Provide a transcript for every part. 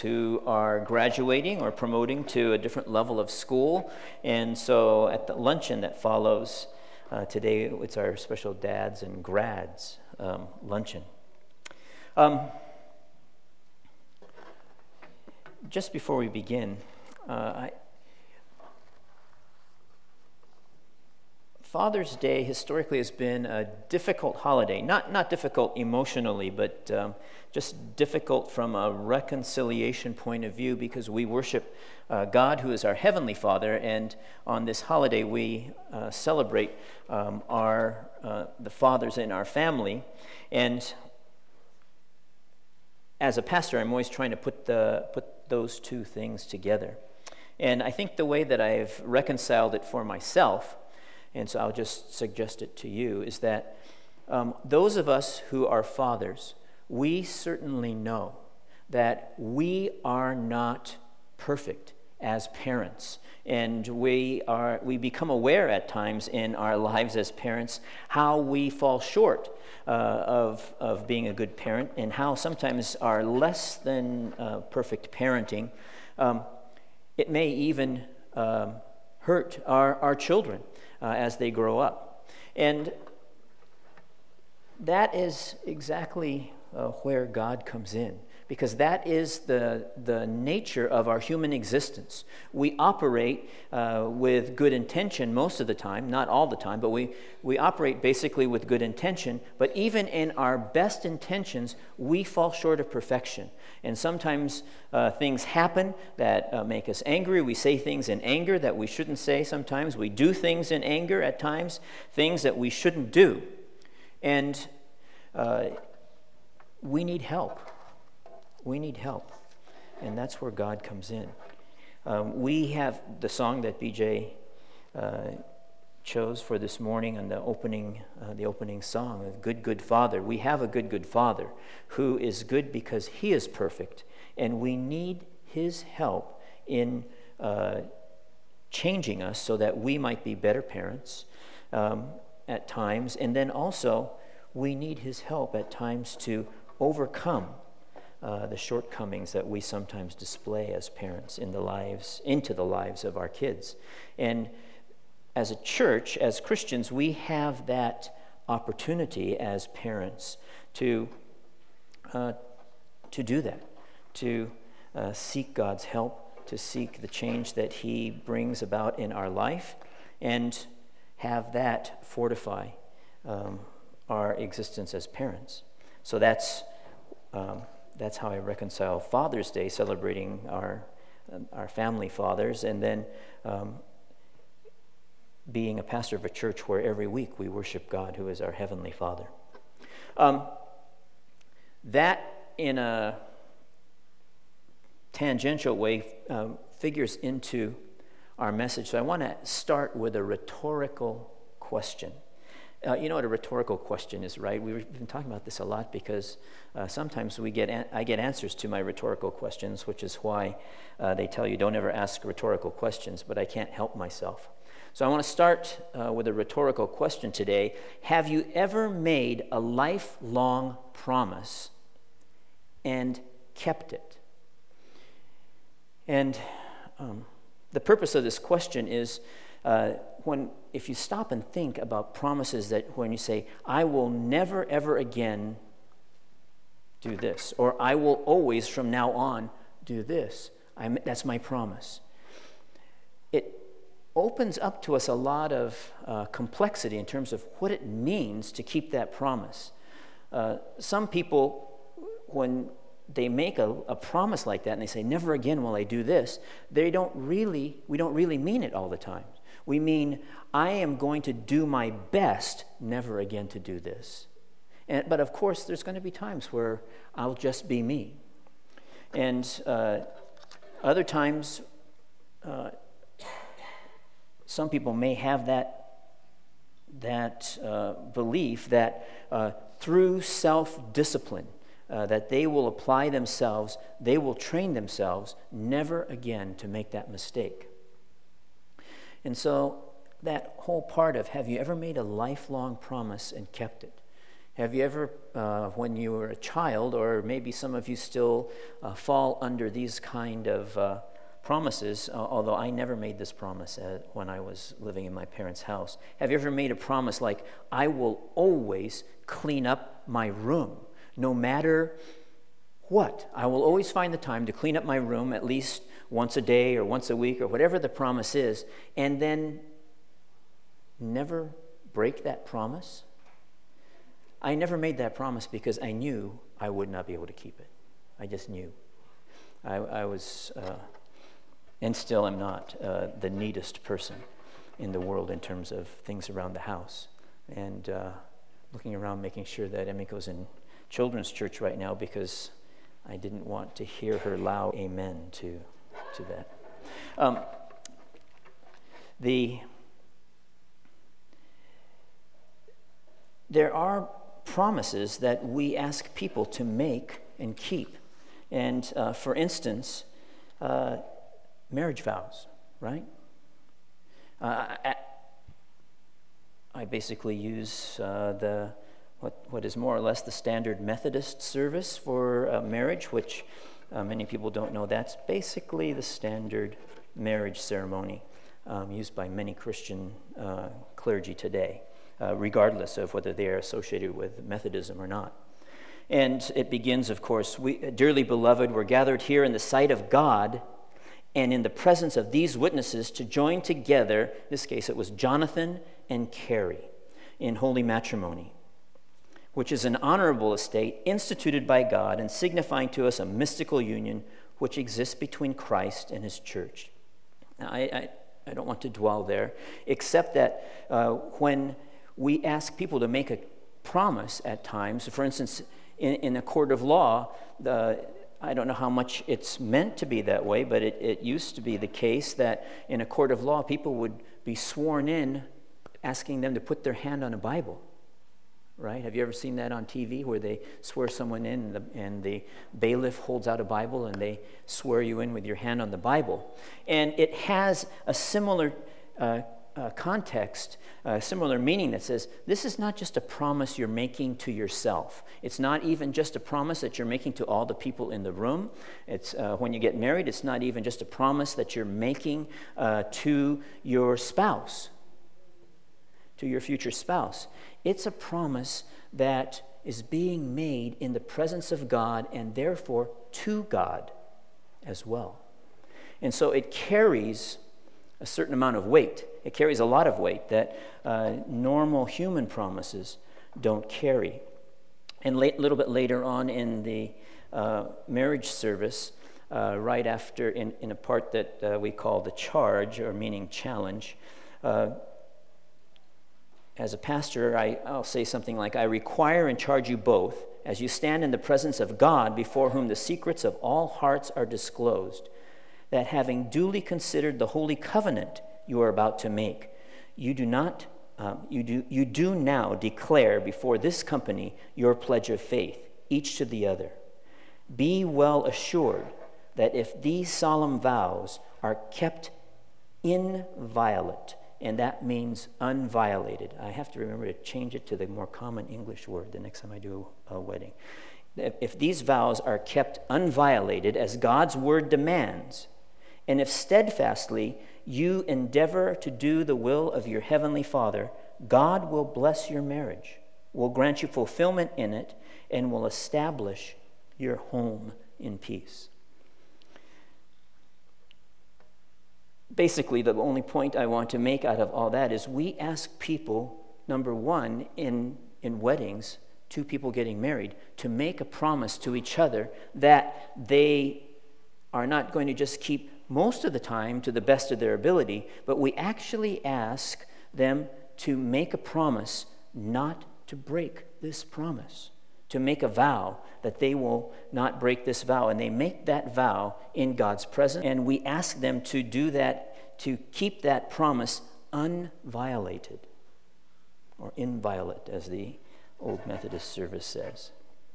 who are graduating or promoting to a different level of school. And so at the luncheon that follows today, it's our special dads and grads luncheon. Just before we begin, Father's Day historically has been a difficult holiday. Not difficult emotionally, but just difficult from a reconciliation point of view, because we worship God, who is our Heavenly Father, and on this holiday we celebrate the fathers in our family. And as a pastor, I'm always trying to put those two things together. And I think the way that I've reconciled it for myself, and so I'll just suggest it to you, is that those of us who are fathers, we certainly know that we are not perfect as parents. And we become aware at times in our lives as parents how we fall short of being a good parent, and how sometimes our less than perfect parenting, it may even hurt our children as they grow up. And that is exactly where God comes in, because that is the nature of our human existence. We operate with good intention most of the time, not all the time, but we operate basically with good intention. But even in our best intentions, we fall short of perfection. And sometimes things happen that make us angry. We say things in anger that we shouldn't say sometimes. We do things in anger at times, things that we shouldn't do. And we need help. We need help. And that's where God comes in. We have the song that BJ chose for this morning on the opening song of Good Father. We have a good Father who is good because he is perfect, and we need his help in changing us so that we might be better parents at times. And then also we need his help at times to overcome the shortcomings that we sometimes display as parents into the lives of our kids. And as a church, as Christians, we have that opportunity as parents to do that, to seek God's help, to seek the change that he brings about in our life, and have that fortify our existence as parents. So that's how I reconcile Father's Day, celebrating our family fathers, and then being a pastor of a church where every week we worship God, who is our Heavenly Father. That, in a tangential way, figures into our message. So I want to start with a rhetorical question. You know what a rhetorical question is, right? We've been talking about this a lot because sometimes I get answers to my rhetorical questions, which is why they tell you don't ever ask rhetorical questions, but I can't help myself. So I want to start with a rhetorical question today. Have you ever made a lifelong promise and kept it? And the purpose of this question is if you stop and think about promises, that when you say, I will never ever again do this, or I will always from now on do this, that's my promise. It opens up to us a lot of complexity in terms of what it means to keep that promise. Some people, when they make a promise like that and they say, never again will I do this, we don't really mean it all the time. We mean, I am going to do my best never again to do this. But of course, there's going to be times where I'll just be me. And other times, some people may have that belief that through self-discipline, that they will apply themselves, they will train themselves never again to make that mistake. And so that whole part of, have you ever made a lifelong promise and kept it? Have you ever, when you were a child, or maybe some of you still fall under these kind of promises, although I never made this promise when I was living in my parents' house. Have you ever made a promise like, I will always clean up my room, no matter what? I will always find the time to clean up my room at least once a day or once a week or whatever the promise is, and then never break that promise? I never made that promise because I knew I would not be able to keep it. I just knew. I was... and still am not the neatest person in the world in terms of things around the house. And looking around, making sure that Emiko's in children's church right now because I didn't want to hear her loud amen to that. There are promises that we ask people to make and keep. And for instance, marriage vows, right? I basically use what is more or less the standard Methodist service for marriage, which many people don't know. That's basically the standard marriage ceremony used by many Christian clergy today, regardless of whether they are associated with Methodism or not. And it begins, of course, dearly beloved, we're gathered here in the sight of God and in the presence of these witnesses to join together, in this case it was Jonathan and Carrie, in holy matrimony, which is an honorable estate instituted by God and signifying to us a mystical union which exists between Christ and his church. Now, I don't want to dwell there, except that when we ask people to make a promise at times, for instance, in a court of law, I don't know how much it's meant to be that way, but it used to be the case that in a court of law, people would be sworn in asking them to put their hand on a Bible, right? Have you ever seen that on TV where they swear someone in and the bailiff holds out a Bible and they swear you in with your hand on the Bible? And it has a similar context, a similar meaning that says, this is not just a promise you're making to yourself. It's not even just a promise that you're making to all the people in the room. It's when you get married, it's not even just a promise that you're making to your spouse, to your future spouse. It's a promise that is being made in the presence of God and therefore to God as well. And so it carries a certain amount of weight. It carries a lot of weight that normal human promises don't carry. And a little bit later on in the marriage service, right after, in a part that we call the charge, or meaning challenge, as a pastor, I'll say something like, I require and charge you both, as you stand in the presence of God, before whom the secrets of all hearts are disclosed, that having duly considered the holy covenant you are about to make, you do now declare before this company your pledge of faith, each to the other. Be well assured that if these solemn vows are kept inviolate, and that means unviolated. I have to remember to change it to the more common English word the next time I do a wedding. If these vows are kept unviolated, as God's word demands, and if steadfastly you endeavor to do the will of your heavenly Father, God will bless your marriage, will grant you fulfillment in it, and will establish your home in peace. Basically, the only point I want to make out of all that is we ask people, number one, in weddings, two people getting married, to make a promise to each other that they are not going to just keep most of the time to the best of their ability, but we actually ask them to make a promise not to break this promise, to make a vow that they will not break this vow. And they make that vow in God's presence, and we ask them to do that, to keep that promise unviolated, or inviolate, as the old Methodist service says.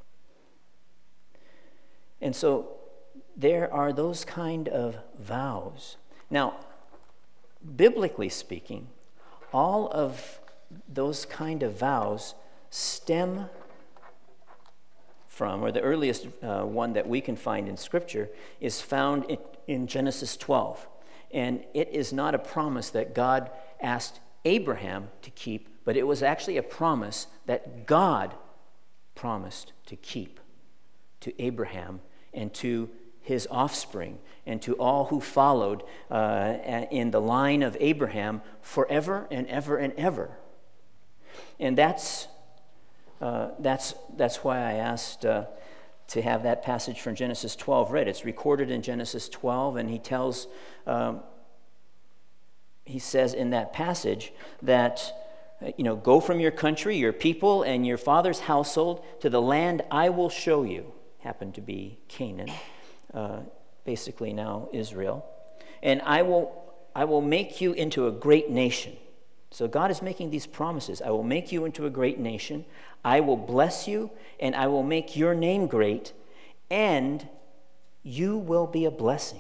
And so there are those kind of vows. Now, biblically speaking, all of those kind of vows stem from, or the earliest one that we can find in Scripture, is found in Genesis 12. And it is not a promise that God asked Abraham to keep, but it was actually a promise that God promised to keep to Abraham and to his offspring and to all who followed in the line of Abraham forever and ever and ever. And that's why I asked to have that passage from Genesis 12 read. It's recorded in Genesis 12, and he says in that passage that, go from your country, your people, and your father's household to the land I will show you. Happened to be Canaan, basically now Israel. And I will make you into a great nation. So God is making these promises. I will make you into a great nation. I will bless you, and I will make your name great, and you will be a blessing.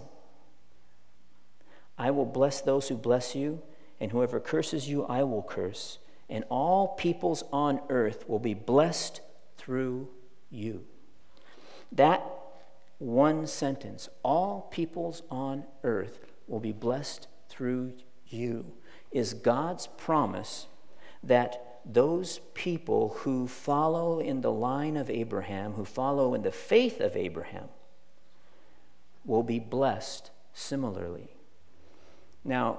I will bless those who bless you, and whoever curses you, I will curse. And all peoples on earth will be blessed through you. That one sentence, all peoples on earth will be blessed through you, is God's promise that those people who follow in the line of Abraham, who follow in the faith of Abraham, will be blessed similarly. Now,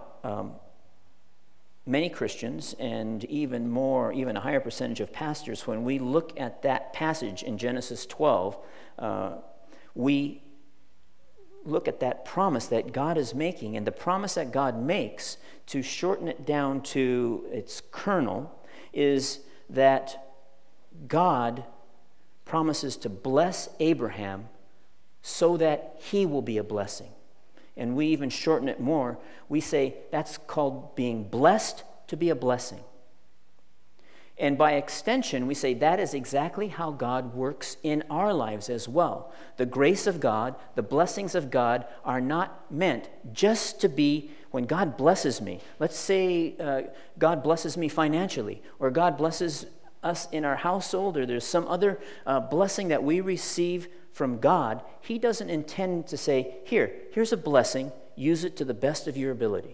many Christians, and even a higher percentage of pastors, when we look at that passage in Genesis 12, we look at that promise that God is making, and the promise that God makes, to shorten it down to its kernel, is that God promises to bless Abraham so that he will be a blessing. And we even shorten it more. We say that's called being blessed to be a blessing. And by extension, we say that is exactly how God works in our lives as well. The grace of God, the blessings of God are not meant just to be when God blesses me. Let's say God blesses me financially, or God blesses us in our household, or there's some other blessing that we receive from God. He doesn't intend to say, here's a blessing, use it to the best of your ability.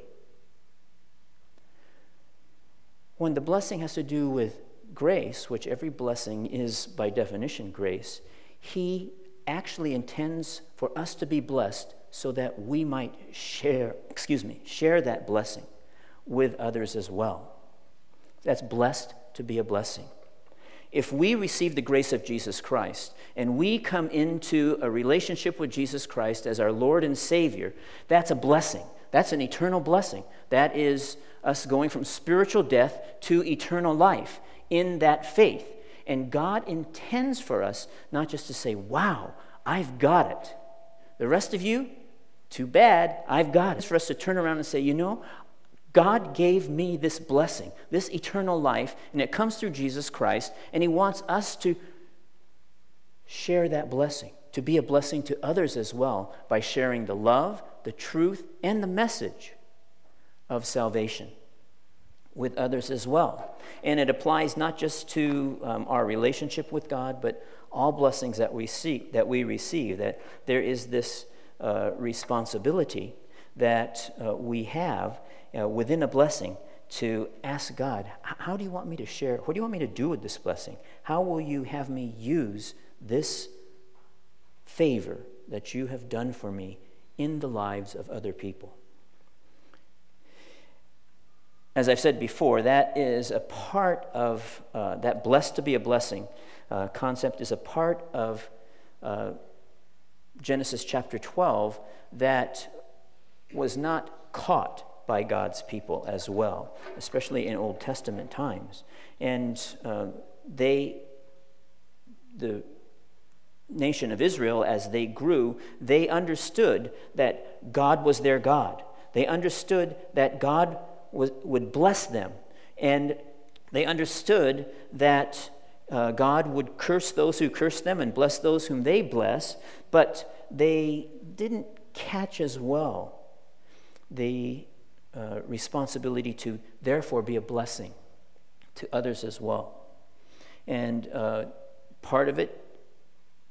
When the blessing has to do with grace, which every blessing is by definition grace, he actually intends for us to be blessed so that we might share that blessing with others as well. That's blessed to be a blessing. If we receive the grace of Jesus Christ and we come into a relationship with Jesus Christ as our Lord and Savior, that's a blessing. That's an eternal blessing. That is us going from spiritual death to eternal life in that faith. And God intends for us not just to say, wow, I've got it. The rest of you, too bad, I've got it. It's for us to turn around and say, God gave me this blessing, this eternal life, and it comes through Jesus Christ, and he wants us to share that blessing, to be a blessing to others as well by sharing the love, the truth, and the message of salvation with others as well. And it applies not just to our relationship with God, but all blessings that we receive, that there is this responsibility that we have within a blessing to ask God, how do you want me to share? What do you want me to do with this blessing? How will you have me use this favor that you have done for me in the lives of other people? As I've said before, that is a part of that blessed to be a blessing concept is a part of Genesis chapter 12 that was not caught by God's people as well, especially in Old Testament times. And the nation of Israel, as they grew, they understood that God was their God. They understood that God would bless them. And they understood that God would curse those who curse them and bless those whom they bless, but they didn't catch as well the responsibility to therefore be a blessing to others as well. And part of it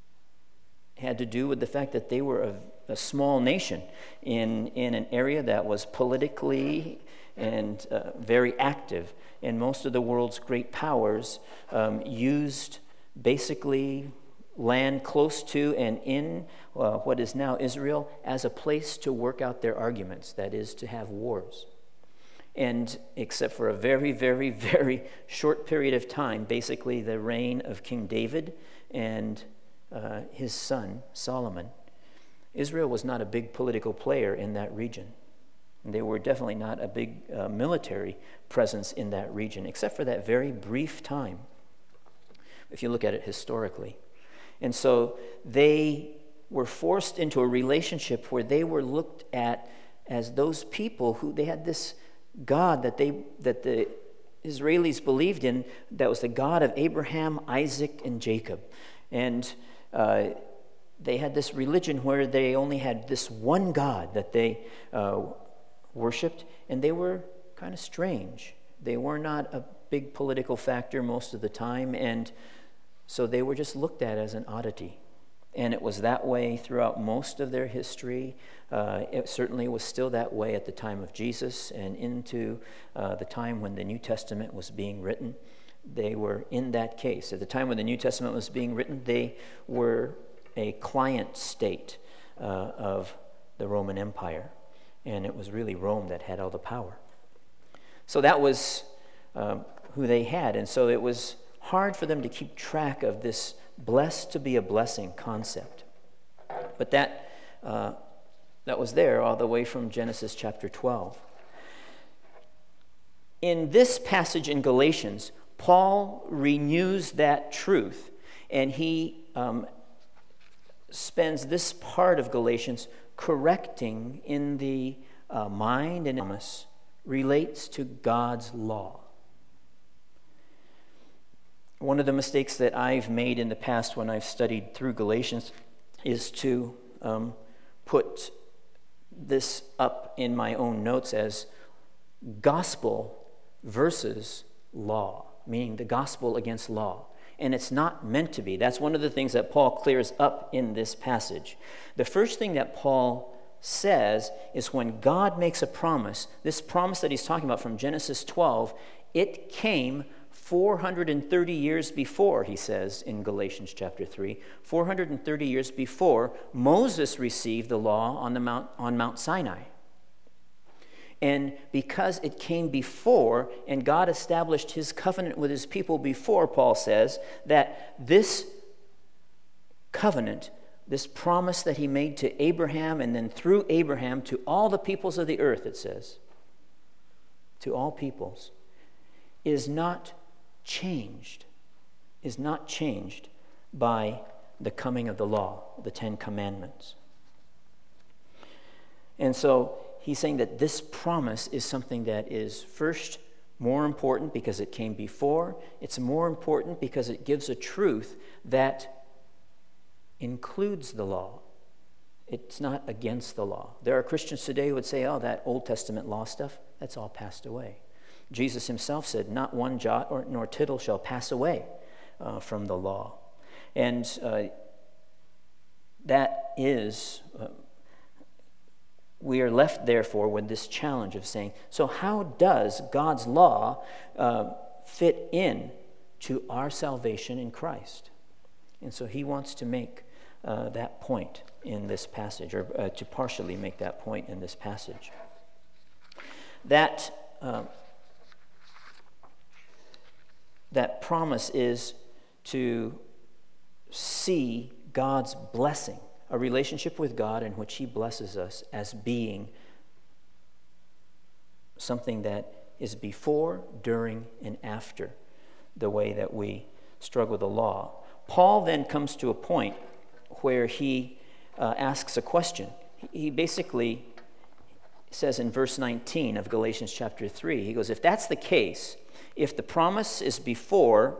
had to do with the fact that they were a small nation in an area that was politically and very active. And most of the world's great powers used basically land close to and in what is now Israel as a place to work out their arguments, that is, to have wars. And except for a very, very, very short period of time, basically the reign of King David and his son, Solomon, Israel was not a big political player in that region. They were definitely not a big military presence in that region, except for that very brief time, if you look at it historically. And so they were forced into a relationship where they were looked at as those people who they had this God that the Israelis believed in, that was the God of Abraham, Isaac, and Jacob. And they had this religion where they only had this one God that they worshipped, and they were kind of strange. They were not a big political factor most of the time, and so they were just looked at as an oddity. And it was that way throughout most of their history. It certainly was still that way at the time of Jesus and into the time when the New Testament was being written. They were in that case. At the time when the New Testament was being written, they were a client state of the Roman Empire. And it was really Rome that had all the power. So that was who they had. And so it was hard for them to keep track of this blessed to be a blessing concept. But that was there all the way from Genesis chapter 12. In this passage in Galatians, Paul renews that truth, and he spends this part of Galatians correcting in the mind and promise relates to God's law. One of the mistakes that I've made in the past when I've studied through Galatians is to put this up in my own notes as gospel versus law, meaning the gospel against law. And it's not meant to be. That's one of the things that Paul clears up in this passage. The first thing that Paul says is when God makes a promise, this promise that he's talking about from Genesis 12, it came 430 years before, he says in Galatians chapter 3, 430 years before Moses received the law on Mount Sinai. And because it came before, and God established his covenant with his people before, Paul says that this covenant, this promise that he made to Abraham, and then through Abraham to all the peoples of the earth, it says, to all peoples, is not changed by the coming of the law, the 10 Commandments. And so he's saying that this promise is something that is first more important because it came before. It's more important because it gives a truth that includes the law. It's not against the law. There are Christians today who would say, oh, that Old Testament law stuff, that's all passed away. Jesus himself said, not one jot nor tittle shall pass away from the law. And that is, we are left therefore with this challenge of saying, so how does God's law fit in to our salvation in Christ? And so he wants to make that point in this passage, or to partially make that point in this passage. That promise is to see God's blessing, a relationship with God in which he blesses us as being something that is before, during, and after the way that we struggle with the law. Paul then comes to a point where he asks a question. He basically says in verse 19 of Galatians chapter 3, he goes, if that's the case, if the promise is before,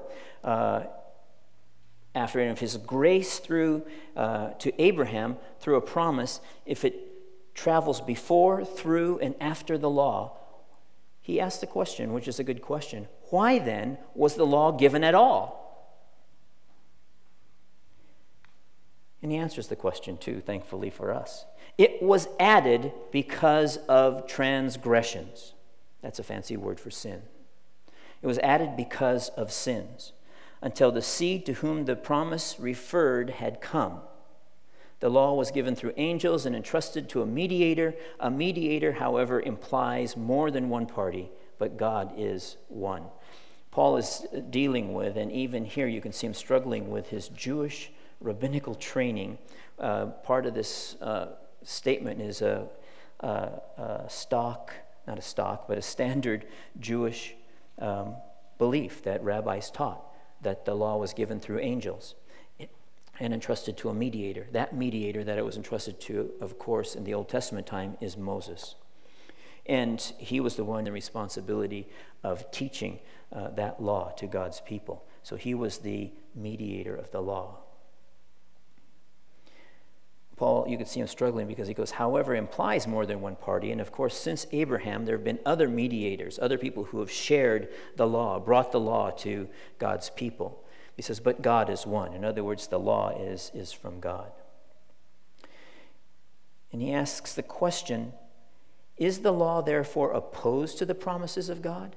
after, and if his grace through to Abraham through a promise, if it travels before, through, and after the law, he asked the question, which is a good question, why then was the law given at all? And he answers the question too, thankfully for us. It was added because of transgressions. That's a fancy word for sin. It was added because of sins, until the seed to whom the promise referred had come. The law was given through angels and entrusted to a mediator. A mediator, however, implies more than one party, but God is one. Paul is dealing with, and even here you can see him struggling with his Jewish rabbinical training. Part of this statement is a standard Jewish belief that rabbis taught, that the law was given through angels and entrusted to a mediator. That mediator that it was entrusted to, of course, in the Old Testament time is Moses. And he was the one, the responsibility of teaching that law to God's people. So he was the mediator of the law. Paul, you can see him struggling because he goes, however, implies more than one party. And of course, since Abraham, there have been other mediators, other people who have shared the law, brought the law to God's people. He says, but God is one. In other words, the law is from God. And he asks the question, is the law therefore opposed to the promises of God?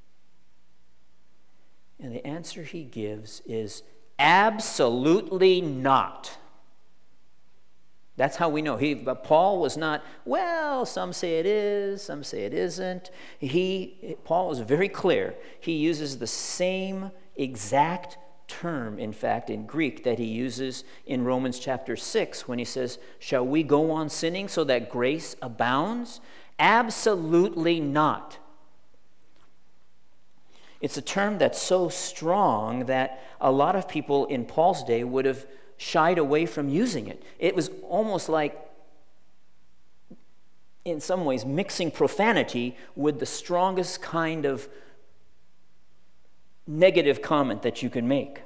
And the answer he gives is absolutely not. That's how we know. But Paul was not, well, some say it is, some say it isn't. Paul was very clear. He uses the same exact term, in fact, in Greek that he uses in Romans chapter 6 when he says, shall we go on sinning so that grace abounds? Absolutely not. It's a term that's so strong that a lot of people in Paul's day would have shied away from using it. It was almost like, in some ways, mixing profanity with the strongest kind of negative comment that you can make.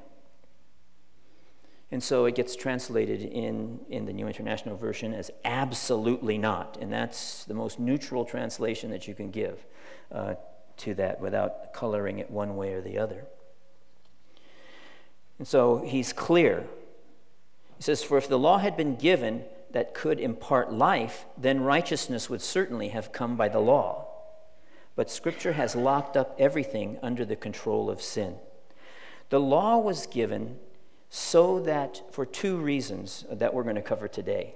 And so it gets translated in the New International Version as absolutely not. And that's the most neutral translation that you can give to that without coloring it one way or the other. And so he's clear. He says, for if the law had been given that could impart life, then righteousness would certainly have come by the law. But Scripture has locked up everything under the control of sin. The law was given so that, for two reasons that we're going to cover today.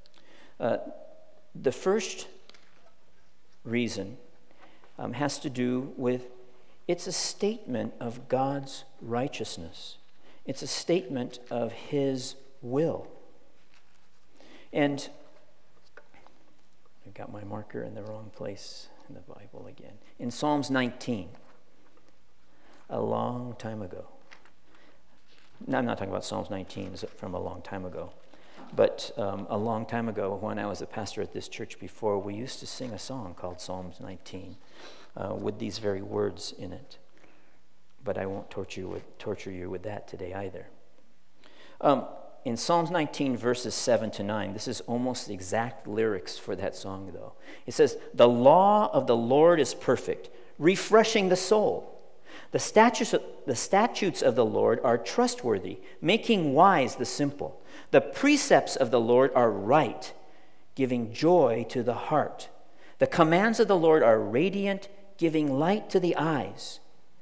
The first reason has to do with, it's a statement of God's righteousness. It's a statement of His will. And I've got my marker in the wrong place in the Bible again. In Psalms 19, a long time ago. No, I'm not talking about Psalms 19 from a long time ago. But a long time ago, when I was a pastor at this church before, we used to sing a song called Psalms 19 with these very words in it. But I won't torture you with that today either. In Psalms 19, verses 7 to 9, this is almost the exact lyrics for that song, though. It says, the law of the Lord is perfect, refreshing the soul. The statutes of the Lord are trustworthy, making wise the simple. The precepts of the Lord are right, giving joy to the heart. The commands of the Lord are radiant, giving light to the eyes.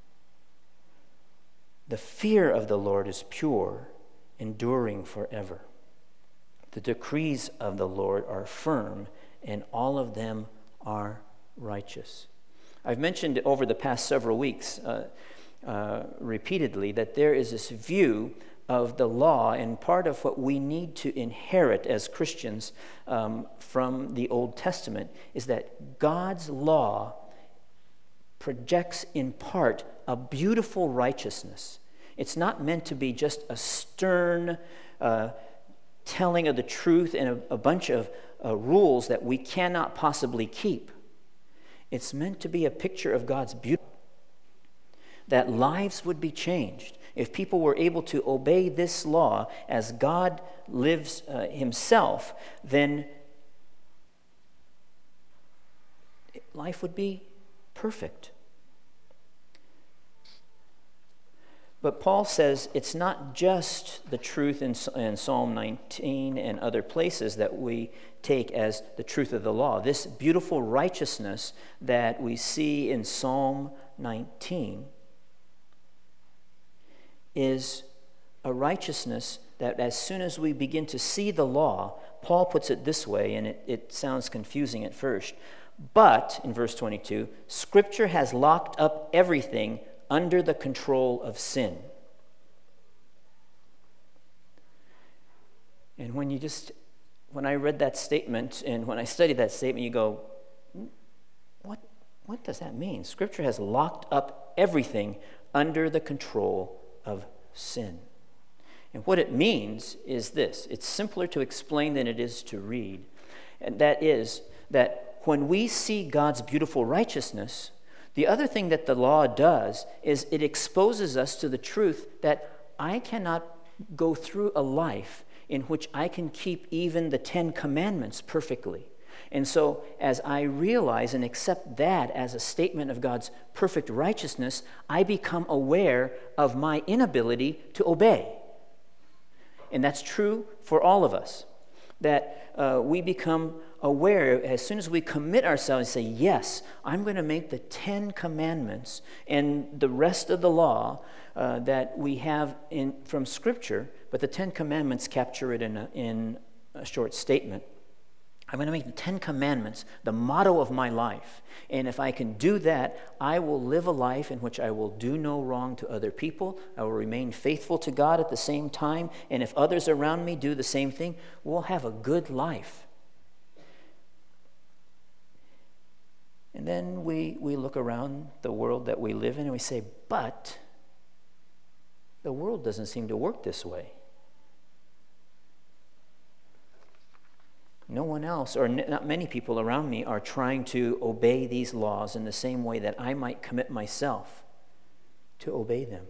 The fear of the Lord is pure, enduring forever. The decrees of the Lord are firm, and all of them are righteous. I've mentioned over the past several weeks repeatedly that there is this view of the law, and part of what we need to inherit as Christians from the Old Testament is that God's law projects in part a beautiful righteousness. It's not meant to be just a stern telling of the truth and a bunch of rules that we cannot possibly keep. It's meant to be a picture of God's beauty, that lives would be changed. If people were able to obey this law as God lives Himself, then life would be perfect. But Paul says it's not just the truth in Psalm 19 and other places that we take as the truth of the law. This beautiful righteousness that we see in Psalm 19 is a righteousness that as soon as we begin to see the law, Paul puts it this way, and it sounds confusing at first. But, in verse 22, Scripture has locked up everything under the control of sin. And when I read that statement and when I studied that statement, you go, what does that mean? Scripture has locked up everything under the control of sin. And what it means is this. It's simpler to explain than it is to read. And that is that when we see God's beautiful righteousness, the other thing that the law does is it exposes us to the truth that I cannot go through a life in which I can keep even the 10 Commandments perfectly. And so as I realize and accept that as a statement of God's perfect righteousness, I become aware of my inability to obey. And that's true for all of us, that we become aware as soon as we commit ourselves and say, yes, I'm going to make the 10 Commandments and the rest of the law that we have from Scripture, but the 10 Commandments capture it in a short statement. I'm going to make the 10 Commandments the motto of my life. And if I can do that, I will live a life in which I will do no wrong to other people. I will remain faithful to God at the same time. And if others around me do the same thing, we'll have a good life. And then we look around the world that we live in and we say, but the world doesn't seem to work this way. No one else, or not many people around me, are trying to obey these laws in the same way that I might commit myself to obey them.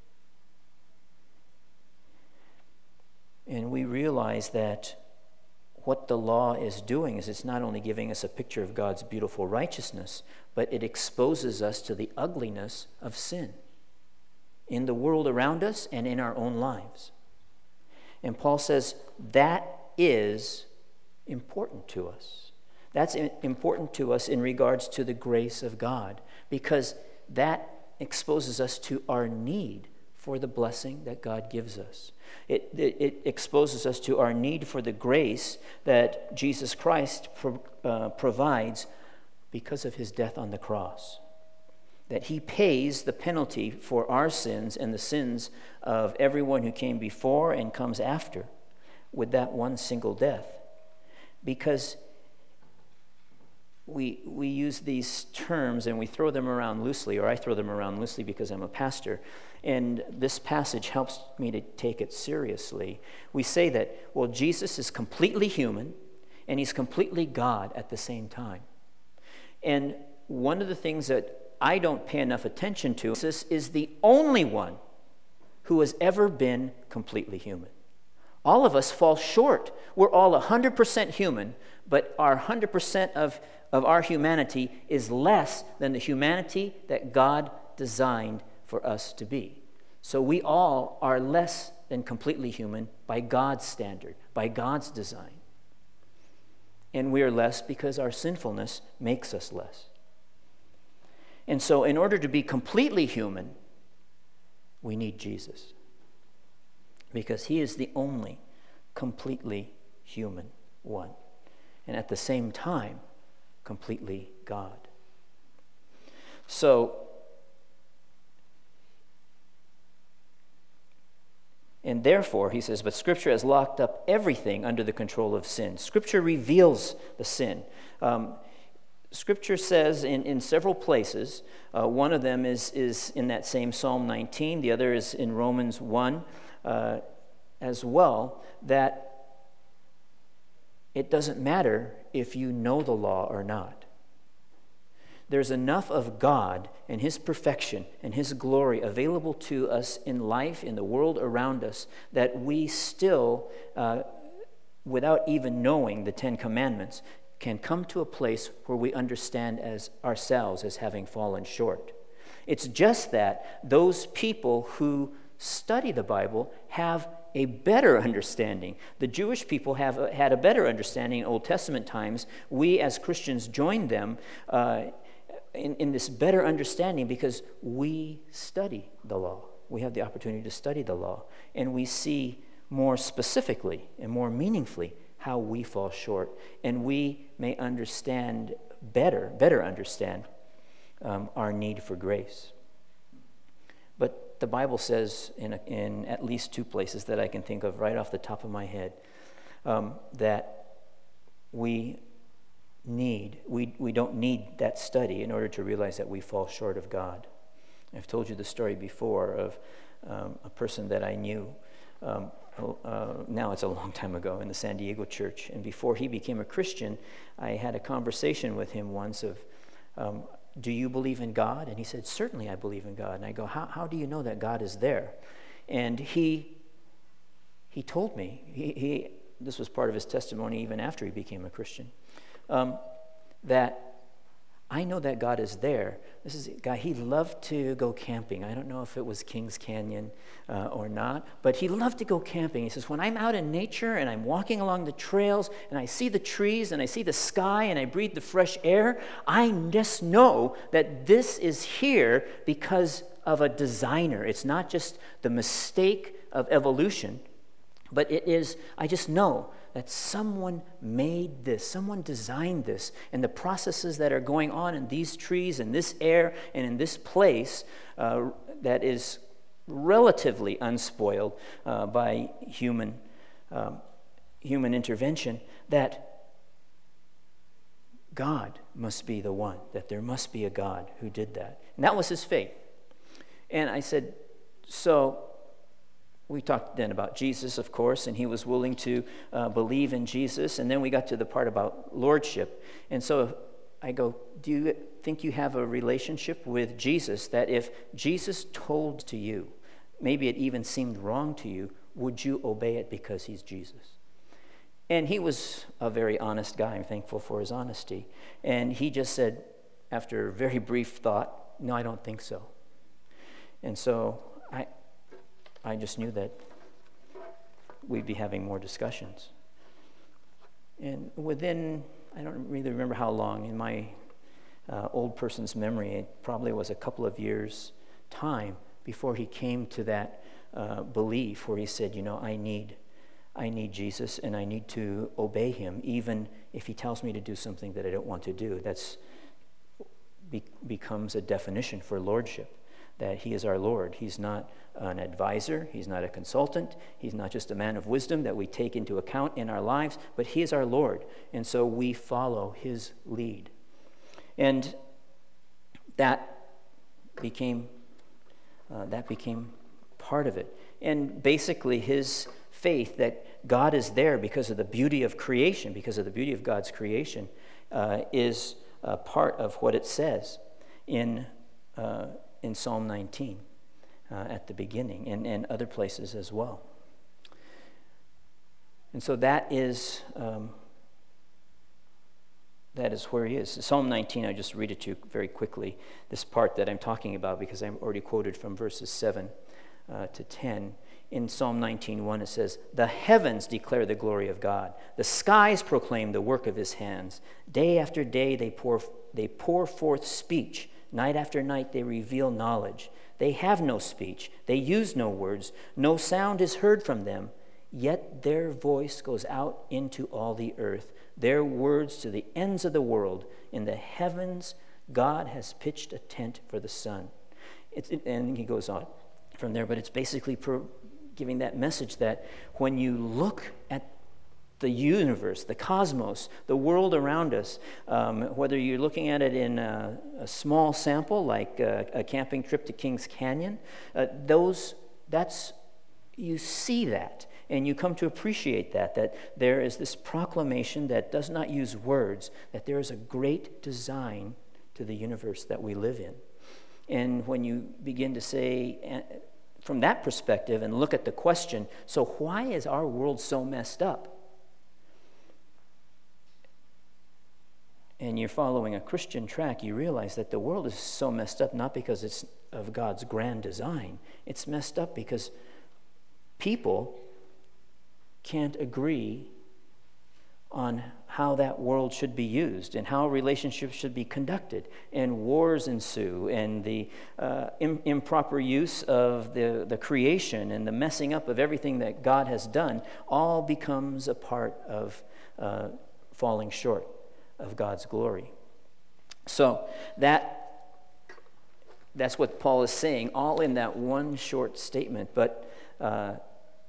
And we realize that what the law is doing is it's not only giving us a picture of God's beautiful righteousness, but it exposes us to the ugliness of sin in the world around us and in our own lives. And Paul says that is important to us. That's important to us in regards to the grace of God, because that exposes us to our need for the blessing that God gives us. It exposes us to our need for the grace that Jesus Christ provides because of his death on the cross. That he pays the penalty for our sins and the sins of everyone who came before and comes after with that one single death. Because we use these terms and we throw them around loosely, or I throw them around loosely because I'm a pastor, and this passage helps me to take it seriously. We say that, well, Jesus is completely human and he's completely God at the same time. And one of the things that I don't pay enough attention to, Jesus is the only one who has ever been completely human. All of us fall short. We're all 100% human, but our 100% of our humanity is less than the humanity that God designed for us to be. So we all are less than completely human by God's standard, by God's design. And we are less because our sinfulness makes us less. And so in order to be completely human, we need Jesus, because he is the only completely human one, and at the same time, completely God. So, and therefore, he says, but Scripture has locked up everything under the control of sin. Scripture reveals the sin. Scripture says in several places, one of them is in that same Psalm 19, the other is in Romans 1 as well, that it doesn't matter if you know the law or not. There's enough of God and his perfection and his glory available to us in life, in the world around us, that we still, without even knowing the 10 Commandments, can come to a place where we understand as ourselves as having fallen short. It's just that those people who study the Bible have a better understanding. The Jewish people have had a better understanding in Old Testament times. We as Christians joined them in this better understanding because we study the law. We have the opportunity to study the law, and we see more specifically and more meaningfully how we fall short, and we may understand better understand our need for grace. But the Bible says in at least two places that I can think of right off the top of my head that we don't need that study in order to realize that we fall short of God. I've told you the story before of a person that I knew. Now it's a long time ago in the San Diego church. And before he became a Christian, I had a conversation with him once of, do you believe in God? And he said, certainly I believe in God. And I go, how do you know that God is there? And he told me, this was part of his testimony even after he became a Christian, that I know that God is there. This is a guy, he loved to go camping. I don't know if it was Kings Canyon or not, but he loved to go camping. He says, when I'm out in nature and I'm walking along the trails and I see the trees and I see the sky and I breathe the fresh air, I just know that this is here because of a designer. It's not just the mistake of evolution, but it is, I just know that someone made this, someone designed this, and the processes that are going on in these trees, in this air, and in this place that is relatively unspoiled by human intervention, that God must be the one, that there must be a God who did that. And that was his faith. And I said, so we talked then about Jesus, of course, and he was willing to believe in Jesus. And then we got to the part about lordship. And so I go, do you think you have a relationship with Jesus that if Jesus told to you, maybe it even seemed wrong to you, would you obey it because he's Jesus? And he was a very honest guy. I'm thankful for his honesty. And he just said, after a very brief thought, no, I don't think so. And so I just knew that we'd be having more discussions. And within, I don't really remember how long, in my old person's memory, it probably was a couple of years' time before he came to that belief where he said, I need Jesus and I need to obey him, even if he tells me to do something that I don't want to do. That's becomes a definition for lordship, that he is our Lord. He's not an advisor. He's not a consultant. He's not just a man of wisdom that we take into account in our lives, but he is our Lord. And so we follow his lead. And that became part of it. And basically his faith that God is there because of the beauty of creation, because of the beauty of God's creation, is part of what it says in Psalm 19 at the beginning, and other places as well. And so that is where he is. Psalm 19, I'll just read it to you very quickly, this part that I'm talking about, because I'm already quoted from verses 7 to 10. In Psalm 19:1 it says, "The heavens declare the glory of God. The skies proclaim the work of his hands. Day after day they pour forth speech. Night after night they reveal knowledge. They have no speech. They use no words. No sound is heard from them. Yet their voice goes out into all the earth. Their words to the ends of the world. In the heavens God has pitched a tent for the sun." And he goes on from there, but it's basically giving that message that when you look at the universe, the cosmos, the world around us, whether you're looking at it in a small sample like a camping trip to Kings Canyon, you see that and you come to appreciate that there is this proclamation that does not use words, that there is a great design to the universe that we live in. And when you begin to say, from that perspective, and look at the question, so why is our world so messed up? and you're following a Christian track, you realize that the world is so messed up not because it's of God's grand design. It's messed up because people can't agree on how that world should be used and how relationships should be conducted. And wars ensue, and the improper use of the creation and the messing up of everything that God has done all becomes a part of falling short of God's glory. So that's what Paul is saying, all in that one short statement. But the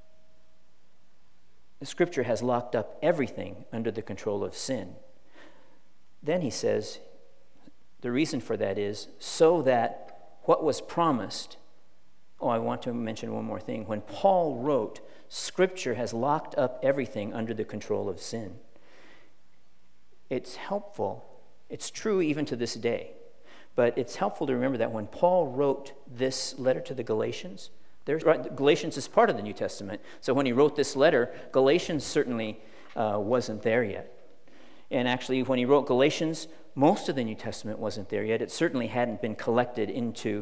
Scripture has locked up everything under the control of sin. Then he says, the reason for that is so that what was promised. Oh, I want to mention one more thing. When Paul wrote, Scripture has locked up everything under the control of sin. It's helpful. It's true even to this day. But it's helpful to remember that when Paul wrote this letter to the Galatians, Galatians is part of the New Testament. So when he wrote this letter, Galatians certainly wasn't there yet. And actually, when he wrote Galatians, most of the New Testament wasn't there yet. It certainly hadn't been collected into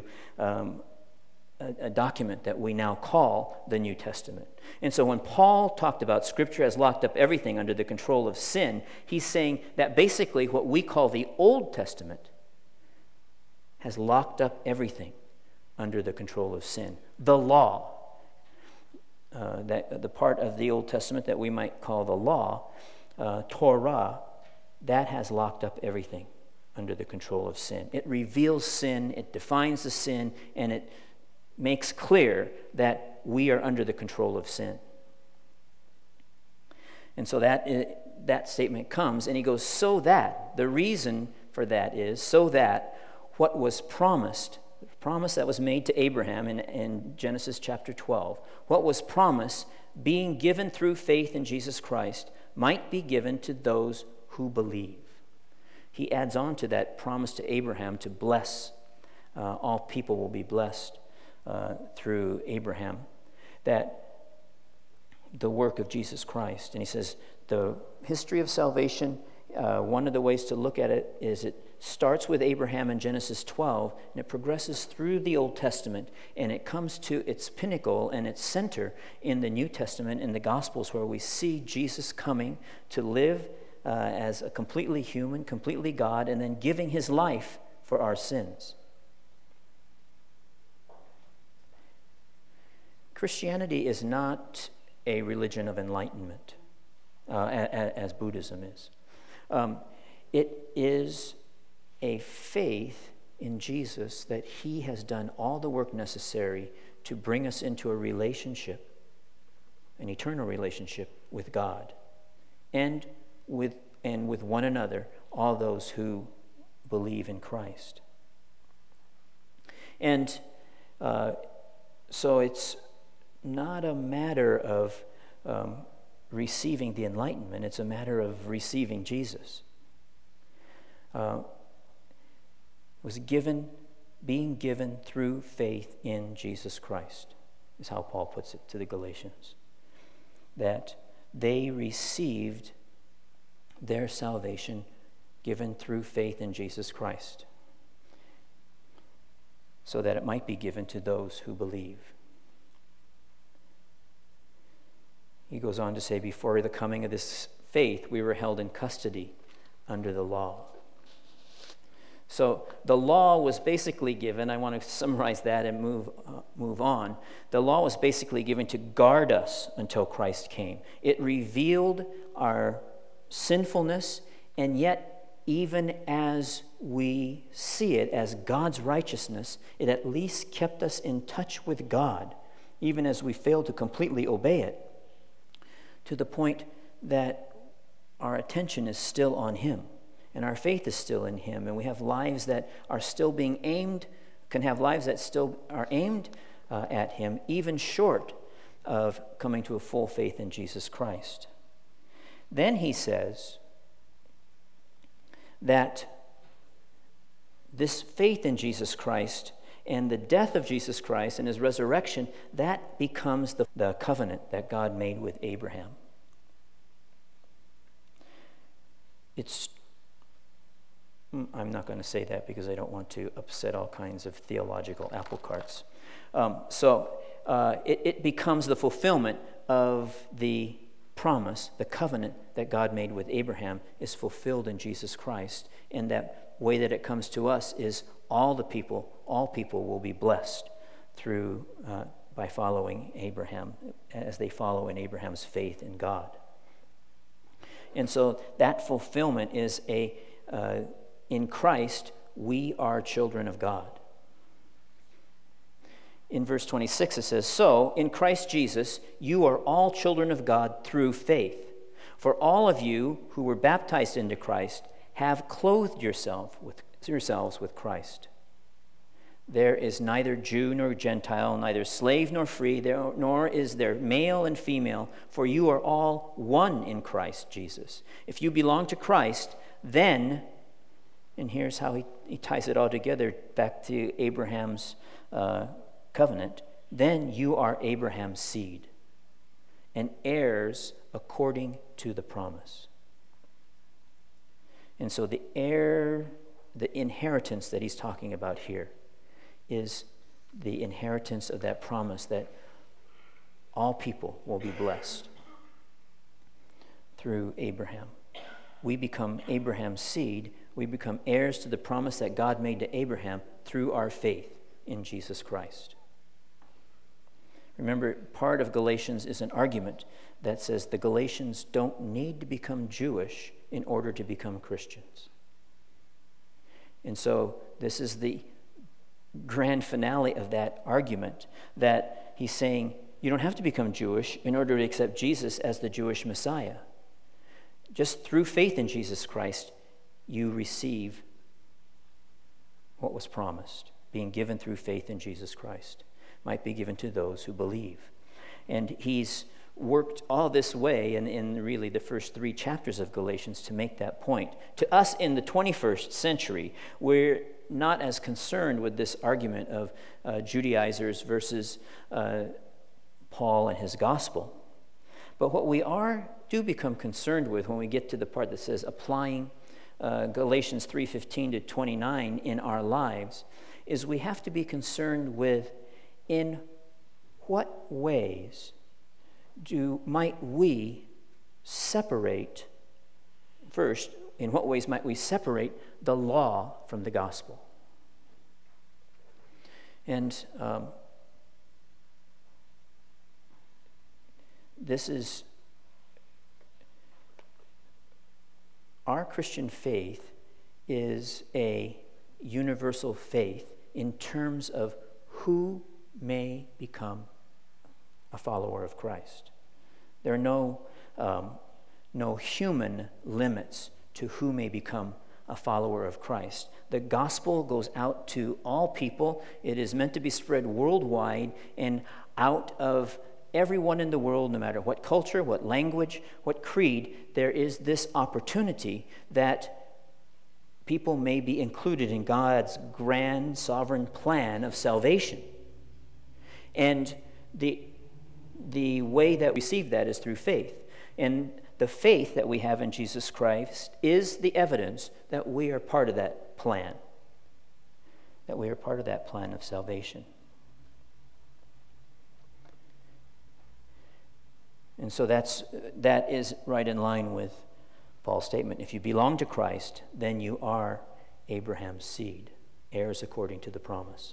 a document that we now call the New Testament. And so when Paul talked about Scripture has locked up everything under the control of sin, he's saying that basically what we call the Old Testament has locked up everything under the control of sin. The law, the part of the Old Testament that we might call the law, Torah, that has locked up everything under the control of sin. It reveals sin, it defines the sin, and it makes clear that we are under the control of sin. And so that statement comes, and he goes, so that, the reason for that is, so that what was promised, the promise that was made to Abraham in Genesis chapter 12, what was promised, being given through faith in Jesus Christ, might be given to those who believe. He adds on to that promise to Abraham to bless, all people will be blessed through Abraham, that the work of Jesus Christ. And he says the history of salvation, one of the ways to look at it is it starts with Abraham in Genesis 12, and it progresses through the Old Testament, and it comes to its pinnacle and its center in the New Testament, in the Gospels, where we see Jesus coming to live as a completely human, completely God, and then giving his life for our sins. Christianity is not a religion of enlightenment, as Buddhism is. It is a faith in Jesus that he has done all the work necessary to bring us into a relationship, an eternal relationship with God, and with one another, all those who believe in Christ. And so it's not a matter of receiving the enlightenment, it's a matter of receiving Jesus. Was being given through faith in Jesus Christ, is how Paul puts it to the Galatians. That they received their salvation given through faith in Jesus Christ, so that it might be given to those who believe. He goes on to say, before the coming of this faith, we were held in custody under the law. So the law was basically given, I want to summarize that and move on. The law was basically given to guard us until Christ came. It revealed our sinfulness, and yet even as we see it as God's righteousness, it at least kept us in touch with God, even as we failed to completely obey it, to the point that our attention is still on him. And our faith is still in him. And we have lives that are still being aimed, can have lives that still are aimed at him, even short of coming to a full faith in Jesus Christ. Then he says that this faith in Jesus Christ and the death of Jesus Christ and his resurrection, that becomes the covenant that God made with Abraham. It's I'm not going to say that because I don't want to upset all kinds of theological apple carts. It becomes the fulfillment of the promise, the covenant that God made with Abraham is fulfilled in Jesus Christ. And that way that it comes to us is all people will be blessed through by following Abraham, as they follow in Abraham's faith in God. And so that fulfillment is in Christ, we are children of God. In verse 26 it says, "So, in Christ Jesus, you are all children of God through faith. For all of you who were baptized into Christ have clothed yourselves with Christ. There is neither Jew nor Gentile, neither slave nor free, nor is there male and female, for you are all one in Christ Jesus. If you belong to Christ, then," and here's how he ties it all together back to Abraham's covenant, "then you are Abraham's seed and heirs according to the promise." And so the inheritance that he's talking about here is the inheritance of that promise that all people will be blessed through Abraham. We become Abraham's seed. We become heirs to the promise that God made to Abraham through our faith in Jesus Christ. Remember, part of Galatians is an argument that says the Galatians don't need to become Jewish in order to become Christians. And so this is the grand finale of that argument, that he's saying you don't have to become Jewish in order to accept Jesus as the Jewish Messiah. Just through faith in Jesus Christ, you receive what was promised, being given through faith in Jesus Christ. Might be given to those who believe. And he's worked all this way in really the first 3 chapters of Galatians to make that point. To us in the 21st century, we're not as concerned with this argument of Judaizers versus Paul and his gospel. But what we do become concerned with when we get to the part that says applying Galatians 3:15 to 29 in our lives is we have to be concerned with in what ways might we separate, first, in what ways might we separate the law from the gospel? And this is our Christian faith is a universal faith in terms of who may become a follower of Christ. There are no human limits to who may become a follower of Christ. The gospel goes out to all people. It is meant to be spread worldwide and out of everyone in the world, no matter what culture, what language, what creed. There is this opportunity that people may be included in God's grand sovereign plan of salvation. And the way that we receive that is through faith. And the faith that we have in Jesus Christ is the evidence that we are part of that plan, that we are part of that plan of salvation. And so that is right in line with Paul's statement. If you belong to Christ, then you are Abraham's seed, heirs according to the promise.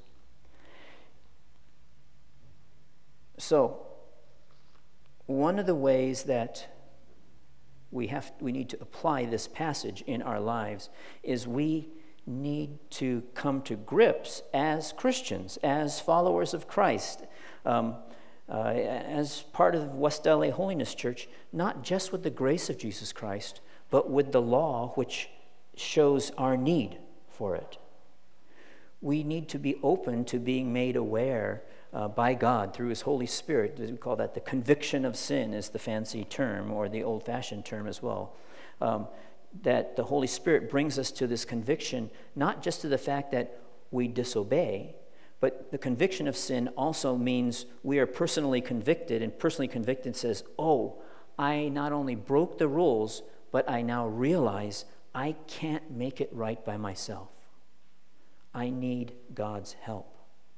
So, one of the ways that we need to apply this passage in our lives is we need to come to grips as Christians, as followers of Christ, as part of West LA Holiness Church, not just with the grace of Jesus Christ, but with the law which shows our need for it. We need to be open to being made aware by God through His Holy Spirit. We call that the conviction of sin is the fancy term, or the old-fashioned term as well. That the Holy Spirit brings us to this conviction, not just to the fact that we disobey, but the conviction of sin also means we are personally convicted, and personally convicted says, oh, I not only broke the rules, but I now realize I can't make it right by myself. I need God's help.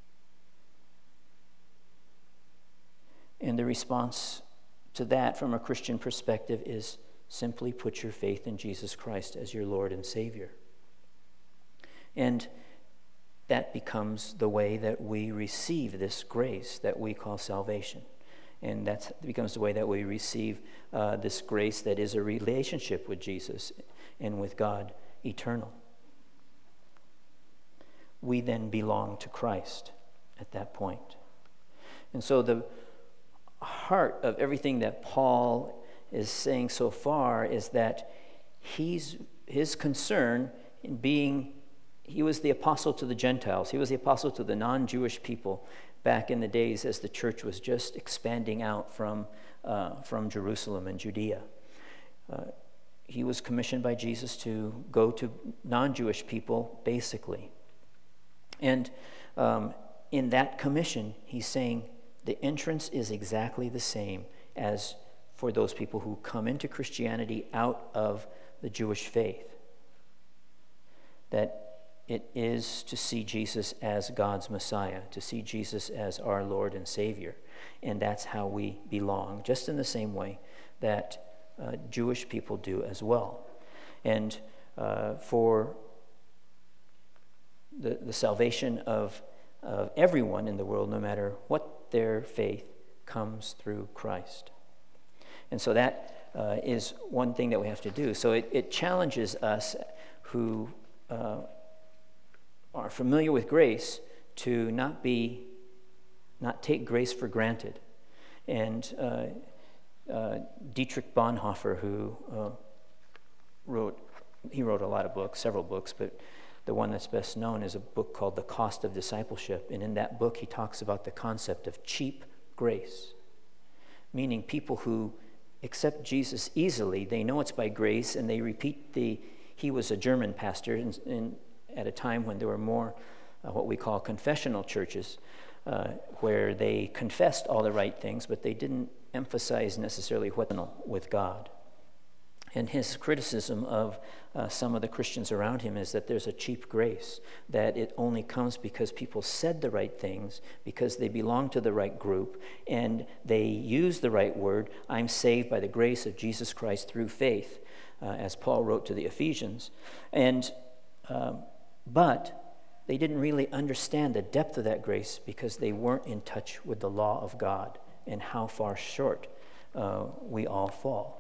And the response to that from a Christian perspective is simply put your faith in Jesus Christ as your Lord and Savior. And that becomes the way that we receive this grace that we call salvation. And that becomes the way that we receive this grace that is a relationship with Jesus and with God eternal. We then belong to Christ at that point. And so the heart of everything that Paul is saying so far is that his concern in being, he was the apostle to the Gentiles. He was the apostle to the non-Jewish people back in the days as the church was just expanding out from Jerusalem and Judea. He was commissioned by Jesus to go to non-Jewish people, basically. And in that commission, he's saying the entrance is exactly the same as for those people who come into Christianity out of the Jewish faith. That it is to see Jesus as God's Messiah, to see Jesus as our Lord and Savior. And that's how we belong, just in the same way that Jewish people do as well. And for the salvation of everyone in the world, no matter what their faith, comes through Christ. And so that is one thing that we have to do. So it challenges us who are familiar with grace to not take grace for granted. And Dietrich Bonhoeffer, who wrote a lot of books, several books, but the one that's best known is a book called The Cost of Discipleship. And in that book, he talks about the concept of cheap grace, meaning people who accept Jesus easily. They know it's by grace, and they repeat he was a German pastor at a time when there were more what we call confessional churches, where they confessed all the right things, but they didn't emphasize necessarily with God. And his criticism of some of the Christians around him is that there's a cheap grace, that it only comes because people said the right things, because they belong to the right group, and they use the right word, I'm saved by the grace of Jesus Christ through faith, as Paul wrote to the Ephesians. And but they didn't really understand the depth of that grace because they weren't in touch with the law of God and how far short we all fall.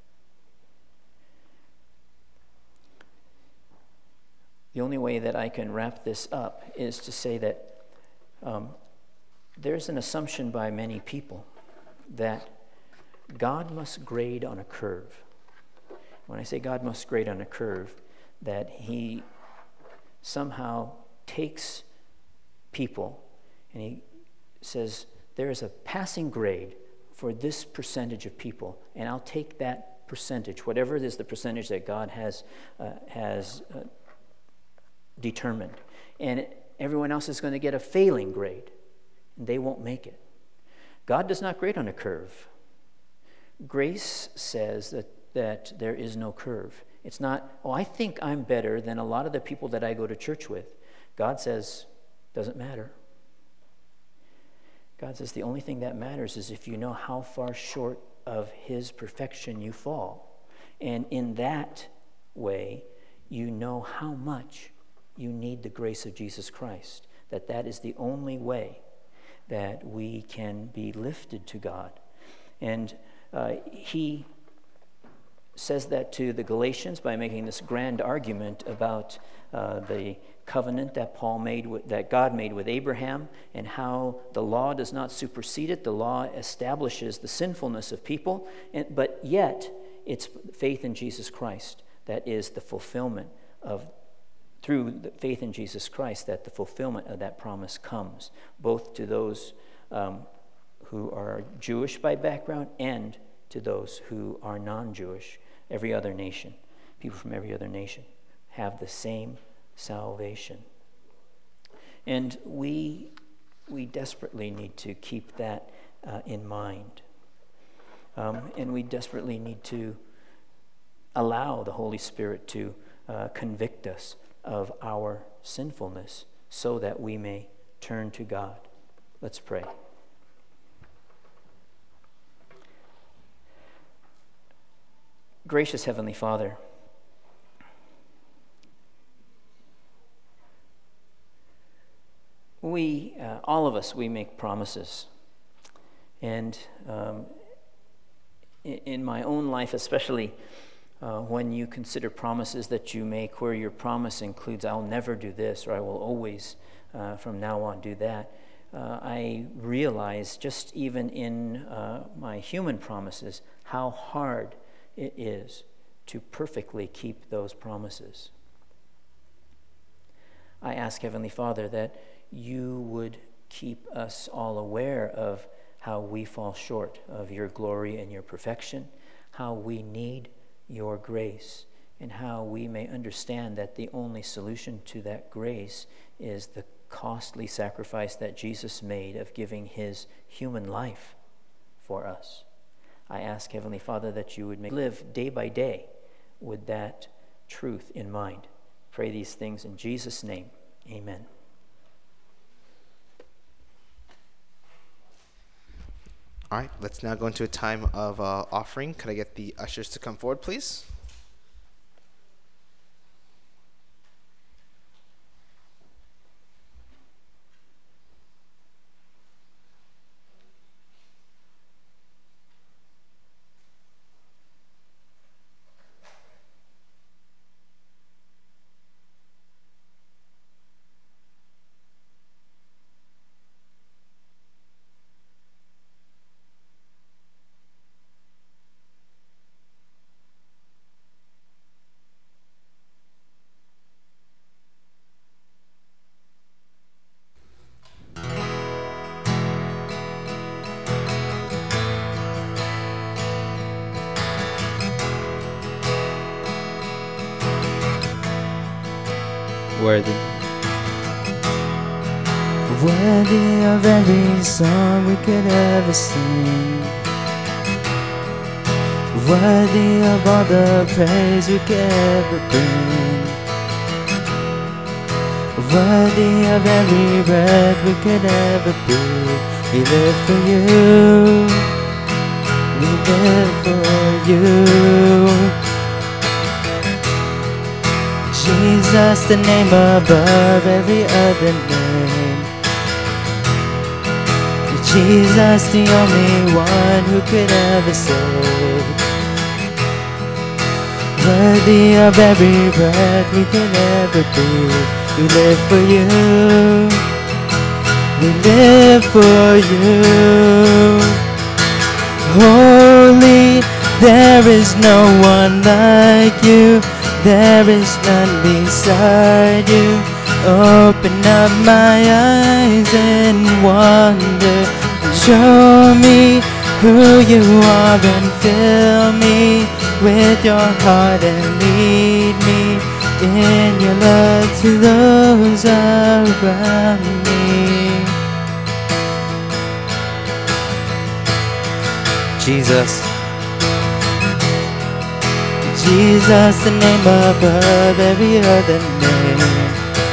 The only way that I can wrap this up is to say that there's an assumption by many people that God must grade on a curve. When I say God must grade on a curve, that he somehow takes people and he says, there is a passing grade for this percentage of people, and I'll take that percentage, whatever it is the percentage that God has determined. And everyone else is going to get a failing grade, and they won't make it. God does not grade on a curve. Grace says that there is no curve. It's not, I think I'm better than a lot of the people that I go to church with. God says, doesn't matter. God says the only thing that matters is if you know how far short of his perfection you fall. And in that way, you know how much you need the grace of Jesus Christ, that is the only way that we can be lifted to God. And he says that to the Galatians by making this grand argument about the covenant that that God made with Abraham, and how the law does not supersede it. The law establishes the sinfulness of people, but yet it's faith in Jesus Christ that is the fulfillment of, through the faith in Jesus Christ, that the fulfillment of that promise comes, both to those who are Jewish by background and to those who are non-Jewish. Every other nation, people from every other nation have the same salvation. And we desperately need to keep that in mind. And we desperately need to allow the Holy Spirit to convict us of our sinfulness so that we may turn to God. Let's pray. Gracious Heavenly Father, we, all of us, we make promises. And in my own life especially, when you consider promises that you make where your promise includes, I'll never do this, or I will always from now on do that, I realize just even in my human promises how hard it is to perfectly keep those promises. I ask, Heavenly Father, that you would keep us all aware of how we fall short of your glory and your perfection, how we need your grace, and how we may understand that the only solution to that grace is the costly sacrifice that Jesus made of giving his human life for us. I ask, Heavenly Father, that you would live day by day with that truth in mind. Pray these things in Jesus' name. Amen. All right, let's now go into a time of offering. Could I get the ushers to come forward, please? Worthy. Worthy of every song we could ever sing, worthy of all the praise we could ever bring, worthy of every breath we could ever breathe. We live for you, we live for you. Jesus, the name above every other name. Jesus, the only one who could ever save. Worthy of every breath we could ever breathe. We live for you. We live for you. Holy, there is no one like you. There is none beside you. Open up my eyes and wonder. Show me who you are and fill me with your heart and lead me in your love to those around me. Jesus. Jesus, the name above every other name.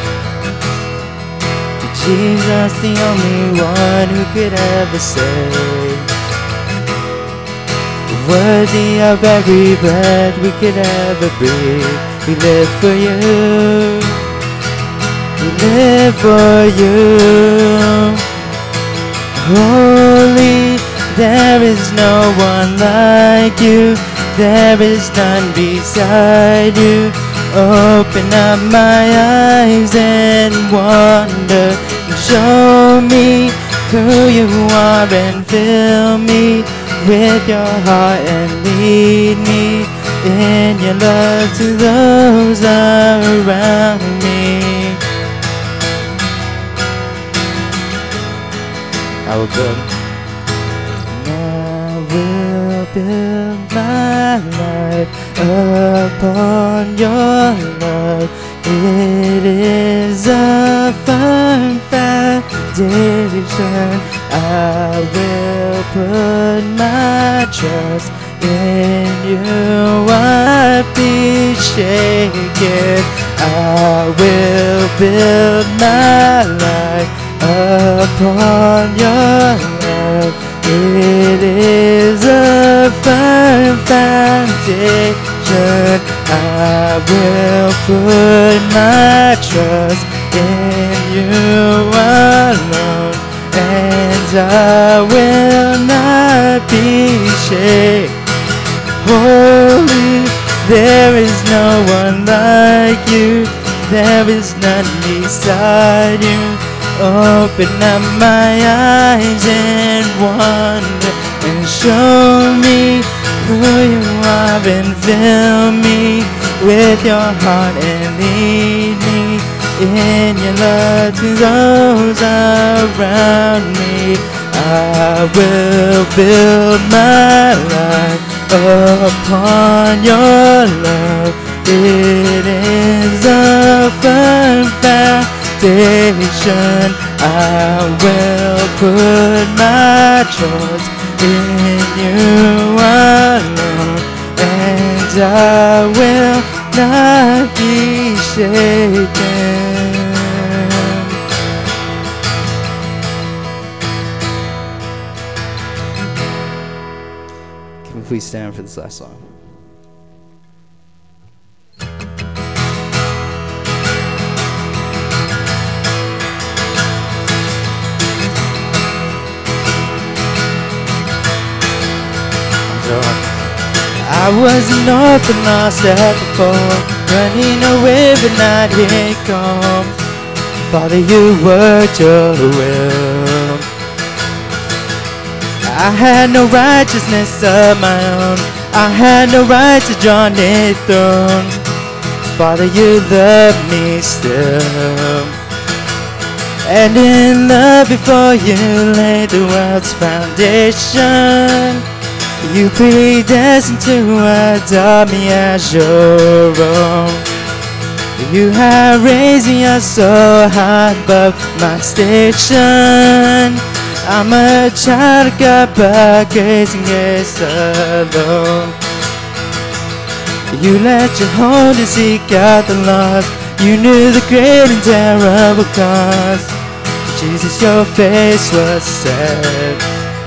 Jesus, the only one who could ever save. Worthy of every breath we could ever breathe. We live for you. We live for you. Holy, there is no one like you. There is none beside you. Open up my eyes and wonder. Show me who you are and fill me with your heart and lead me in your love to those around me. I will build. I will build my life upon your love. It is a firm foundation. I will put my trust In you I'll be shaken. I will build my life upon your love. It is a firm foundation. I will put my trust in you alone, and I will not be shaken. Holy, there is no one like you. There is none beside you. Open up my eyes in wonder and show me who you are, and fill me with your heart and lead me in your love to those around me. I will build my life upon your love. It is a firm foundation. I will put my trust in you alone, and I will not be shaken. Can we please stand for this last song? I was an orphan lost at the fall, running away but not yet gone. Father, you worked your will. I had no righteousness of my own. I had no right to draw near throne. Father, you loved me still. And in love before you laid the world's foundation, you predestined to adopt me as your own. You have raised me up so high above my station. I'm a child of God by grace and grace alone. You let your Holy seek out the lost. You knew the great and terrible cost. Jesus, your face was set.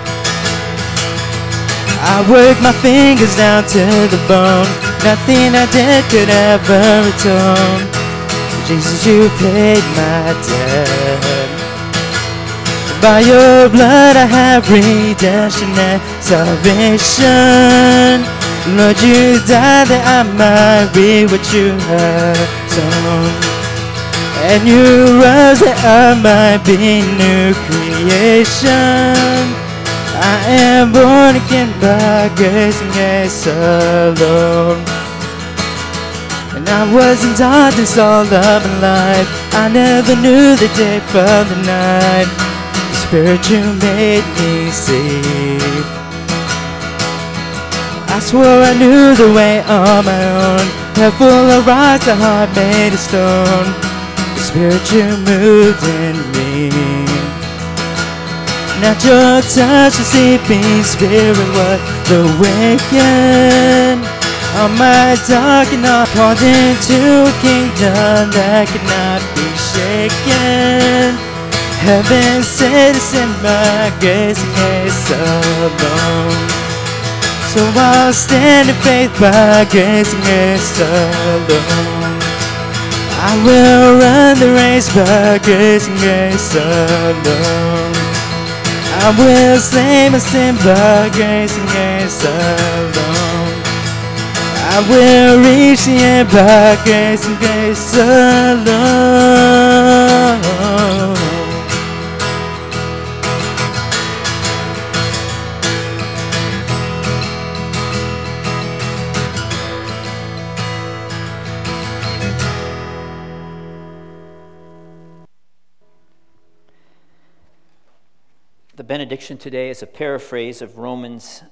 I worked my fingers down to the bone. Nothing I did could ever atone. Jesus, you paid my debt. By your blood I have redemption and salvation. Lord, you died that I might reap what you have sown, and you rose that I might be new creation. I am born again by grace and grace alone. And I was in darkness all of my life. I never knew the day from the night. The Spirit, you made me see. I swore I knew the way on my own. Head full of rocks, the heart made of stone. The Spirit, you moved in me. Not your touch, the sleeping spirit was awakened. On my dark and I called into a kingdom that could not be shaken. Heaven said it's in my grace and grace alone. So I'll stand in faith by grace and grace alone. I will run the race by grace and grace alone. I will slay my sin by grace and grace alone. I will reach the end by grace and grace alone. The benediction today is a paraphrase of Romans